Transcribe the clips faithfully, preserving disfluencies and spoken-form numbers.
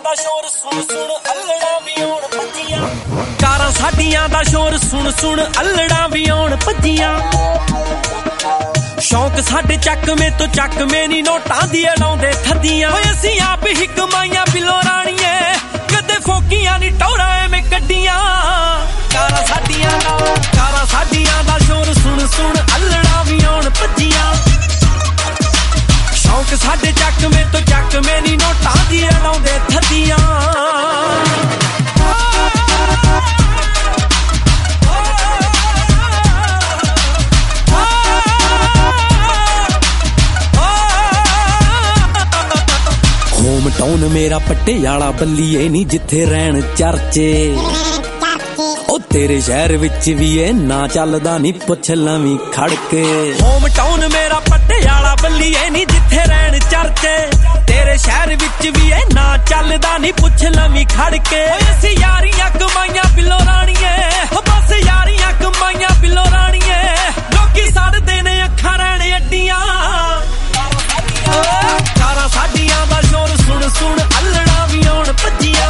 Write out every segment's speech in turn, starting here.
ਦਾ ਸ਼ੋਰ ਸੁਣ ਸੁਣ ਅਲੜਾ ਵੀ ਆਉਣ ਭੱਜੀਆਂ ਕਾਰਾਂ ਸਾਡੀਆਂ ਦਾ ਸ਼ੋਰ ਸੁਣ ਸੁਣ ਅਲੜਾ ਵੀ ਆਉਣ ਭੱਜੀਆਂ ਸ਼ੌਂਕ ਸਾਡੇ ਚੱਕਵੇਂ ਤੋਂ ਚੱਕਵੇਂ ਨੀ ਨੋਟਾਂ ਦੀ ਲਾਉਂਦੇ ਥੱਦੀਆਂ ਓਏ ਅਸੀਂ ਆਪ ਹੀ ਕਮਾਈਆਂ ਬਿੱਲੋ ਰਾਣੀਏ ਕਦੇ ਫੋਕੀਆਂ ਨੀ ਟੌਰਾ ਐਵੇਂ ਕੱਢੀਆਂ ਕਾਰਾਂ ਸਾਡੀਆਂ ਦਾ ਕਾਰਾਂ ਸਾਡੀਆਂ ਦਾ ਸ਼ੋਰ ਸੁਣ ਸੁਣ ਅਲੜਾ ਵੀ ਆਉਣ ਭੱਜੀਆਂ ਸ਼ੌਂਕ ਸਾਡੇ ਚੱਕਵੇਂ ਤੋਂ ਚੱਕਵੇਂ ਨੀ ਨੋਟਾਂ ਦੀ ਲਾਉਂਦੇ ਥੱਦੀਆਂ ਹੋਮ ਟਾਊਨ ਮੇਰਾ ਪਟਿਆਲਾ ਬੱਲੀਏ ਨੀ ਜਿੱਥੇ ਰਹਿਣ ਚਰਚੇ ਉਹ ਤੇਰੇ ਸ਼ਹਿਰ ਵਿੱਚ ਵੀ ਇਹ ਨਾ ਚੱਲਦਾ ਨੀ ਪੁੱਛ ਲਵੀਂ ਖੜ ਕੇ ਹੋਮ ਟਾਊਨ ਮੇਰਾ ਪਟਿਆਲਾ ਬੱਲੀਏ ਨੀ ਜਿੱਥੇ ਰਹਿਣ ਚਰਚੇ ਤੇਰੇ ਸ਼ਹਿਰ ਵਿੱਚ ਵੀ ਇਹ ਨਾ ਚੱਲਦਾ ਨੀ ਪੁੱਛ ਲਵੀਂ ਖੜ ਕੇ ਅਸੀਂ ਯਾਰੀਆਂ ਕਮਾਈਆਂ ਬਿੱਲੋ ਰਾਣੀਏ ਬਸ ਯਾਰੀਆਂ ਕਮਾਈਆਂ ਬਿੱਲੋ ਰਾਣੀਏ ਲੋਕੀ ਸੜਦੇ ਨੇ ਅੱਖਾਂ ਰਹਿਣ ਅੱਡੀਆਂ ਕਾਰਾਂ ਸਾਡੀਆਂ ਦਾ ਸ਼ੋਰ ਸੁਣ ਸੁਣ ਅਲੜਾ ਵੀ ਆਉਣ ਭੱਜੀਆਂ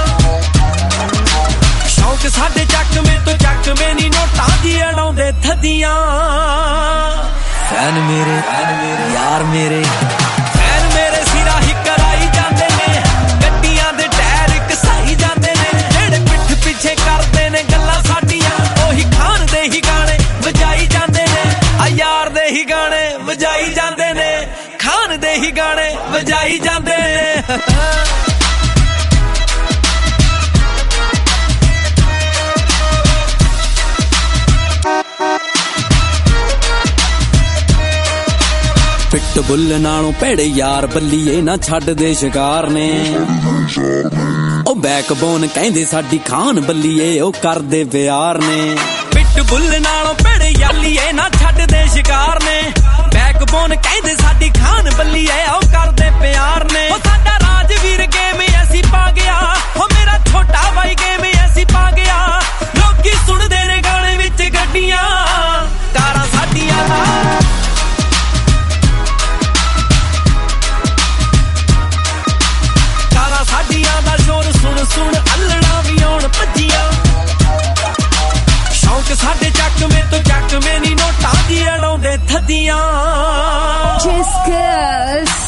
ਸ਼ੌਂਕ ਸਾਡੇ ਚੱਕਵੇਂ ਤੋਂ ਚੱਕਵੇਂ ਨੀ ਨੋਟਾਂ ਦੀ ਅੜਾਉਂਦੇ ਥੱਦੀਆਂ ਫੈਨ ਮੇਰੇ ਯਾਰ ਮੇਰੇ ਫੈਨ ਮੇਰੇ ਸਿਰਾ ਹੀ ਕਰਾਈ ਜਾਂਦੇ ਨੇ ਗੱਡੀਆਂ ਦੇ ਟਾਇਰ ਘਸਾਈ ਜਾਂਦੇ ਨੇ ਜਿਹੜੇ ਪਿੱਠ ਪਿੱਛੇ ਕਰਦੇ ਨੇ ਗੱਲਾਂ ਸਾਡੀਆਂ ਉਹੀ ਖਾਨ ਦੇ ਹੀ ਗਾਣੇ ਵਜਾਈ ਜਾਂਦੇ ਨੇ ਆ ਯਾਰ ਦੇ ਹੀ ਗਾਣੇ ਵਜਾਈ ਜਾਂਦੇ ਨੇ ਖਾਨ ਦੇ ਹੀ ਗਾਣੇ ਵਜਾਈ ਜਾਂਦੇ ਨੇ ਪਿੱਟ ਬੁੱਲ ਨਾਲੋਂ ਭੇੜੇ ਯਾਰ ਬੱਲੀਏ ਨਾ ਛੱਡਦੇ ਸ਼ਿਕਾਰ ਨੇ ਉਹ ਬੈਕਬੋਨ ਕਹਿੰਦੇ ਸਾਡੀ ਖਾਨ ਬੱਲੀਏ ਉਹ ਕਰਦੇ ਪਿਆਰ ਨੇ ਪਿੱਟ ਬੁੱਲ ਨਾਲੋਂ ਭੇੜੇ ਯਾਲੀਏ ਨਾ ਛੱਡਦੇ ਸ਼ਿਕਾਰ ਨੇ ਬੈਕਬੋਨ ਕਹਿੰਦੇ ਸਾਡੀ ਖਾਨ ਬੱਲੀਏ ਉਹ ਕਰਦੇ ਪਿਆਰ ਨੇ ਉਹ ਸਾਡਾ ਰਾਜਵੀਰ ਗੇਮ ਐਸੀ ਪਾ ਗਿਆ ਉਹ ਮੇਰਾ ਛੋਟਾ ਬਾਈ ਗੇਮ ਐਸੀ ਪਾ ਗਿਆ ਲੋਕੀ ਸੁਣਦੇ ਨੇ ਗਾਣੇ ਵਿੱਚ ਗੱਡੀਆਂ ਕਾਰਾਂ ਸਾਡੀਆਂ ਦਾ ਕਾਰਾਂ ਸਾਡੀਆਂ ਦਾ ਸ਼ੋਰ ਸੁਣ ਸੁਣ ਅਲੜਾ ਵੀ ਆਉਣ ਭੱਜੀਆਂ ਸ਼ੌਂਕ ਸਾਡੇ ਚੱਕਵੇਂ ਤੋਂ ਚੱਕਵੇਂ ਨੀ ਨੋਟਾਂ ਦੀ ਅੜਾਉਂਦੇ ਥੱਦੀਆਂ Just 'cause